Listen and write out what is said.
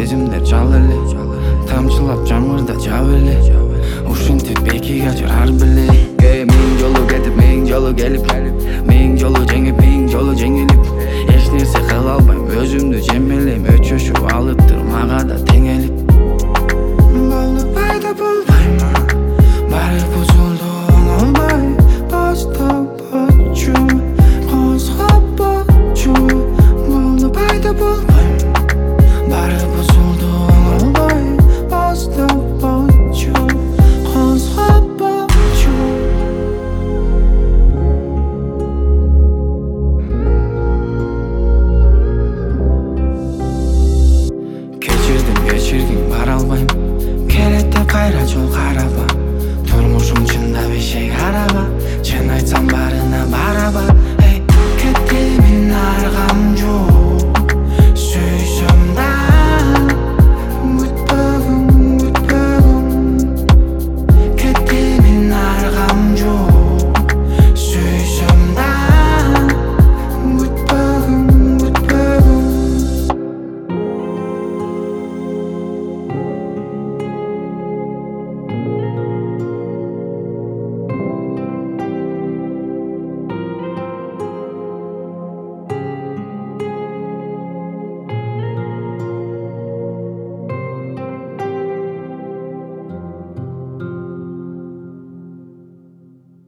сезимдер жал эле тамчылап жамырда жап эле ушинтип бекиге ажыр ар беле миң жолу кетип миң жолу келип миң жолу жеңип миң жолу жеңилип эч нерсе кыла албайм өзүмдү жемелейм өчөшүп алыптыр мага да теңелип балды пайда болбойм баары бул жолду оңолбой баштапачу козгопочу балды пайда болбойм баары бул жолду оңолбой баштапачу козгопочу кечирдим бара албайм келет деп кайра жол